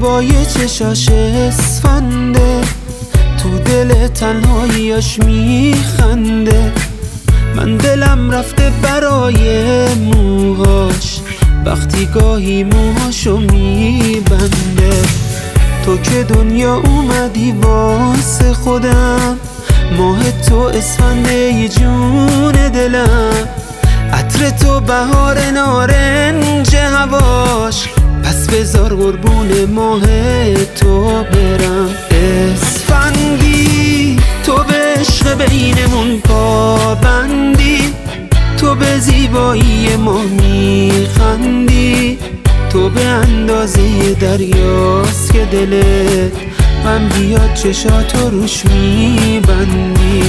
زیبای چشاش اسفنده، تو دل تنهاییاش میخنده. من دلم رفته برای موهاش، وقتی گاهی موهاشو میبنده. تو که دنیا اومدی واسه خودم، ماه تو اسفنده ی جون دلم. عطر تو بهار نارنج هواش، پس بذار قربون ماه تو برم. اسفندی تو به عشق بینمون پابندی، تو به زیبایی ما میخندی. تو به اندازه دریاست که دلت غم بیاد چشاتو روش میبندی.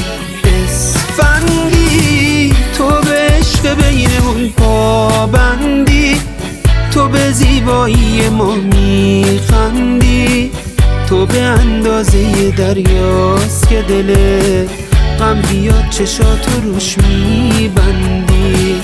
اسفندی تو به عشق بینمون پابندی، تو به زیبایی ما میخندی. تو به اندازه دریاست که دلت غم بیاد چشاتو روش میبندی.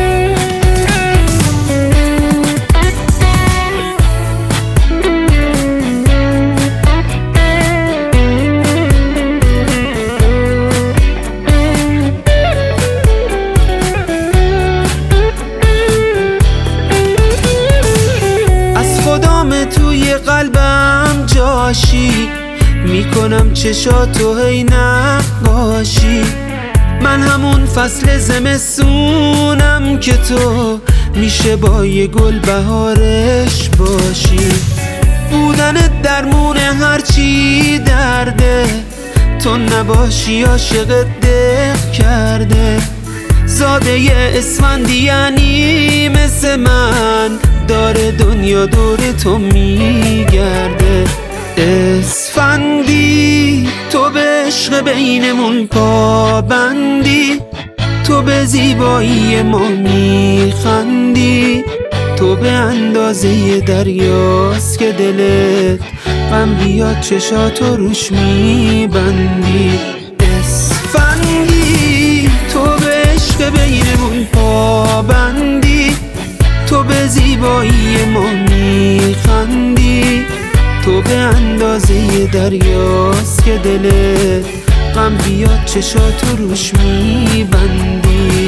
توی قلبم جاشی، میکنم چشاتو هی نقاشی. من همون فصل زمستونم که تو میشه با یه گل بهارش باشی. بودنت درمون هرچی درده، تو نباشی عاشقت دق کرده. زاده ی اسفندی یعنی مثل من، داره دنیا دور تو میگرده. اسفندی تو به عشق بینمون پابندی، تو به زیبایی ما میخندی. تو به اندازه دریاست که دلت غم بیاد چشاتو روش میبندی. اسفندی تو به عشق بینمون پابندی، تو به زیبایی ما میخندی. تو به اندازه دریاست که دلت غم بیاد چشاتو روش میبندی.